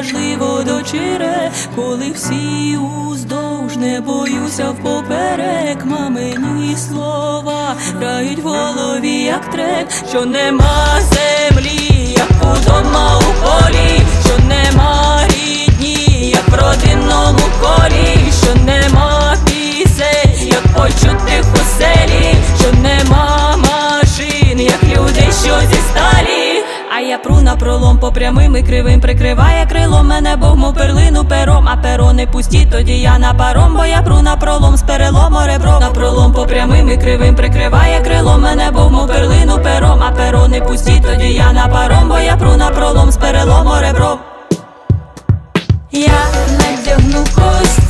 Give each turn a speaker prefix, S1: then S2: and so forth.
S1: важливо дочире, коли всі уздовж, не боюся впоперек. Мамині слова грають в голові, як трек, що нема землі, як удома у полі, що нема рідні, як в родинному колі, що нема пісень, як почутих у селі, що нема машин, як людей, що зі сталі. А я пру напролом по прямим і кривим, прикриває крилом мене Бог, мов перлину пером. А перо не пусті, тоді я на паром, бо я пру напролом з перелому ребром. Напролом по прямим і кривим, прикриває крилом мене Бог, мов перлину пером. А перо не пусті, тоді я на паром, бо я пру напролом з перелому ребром. Я надягну кость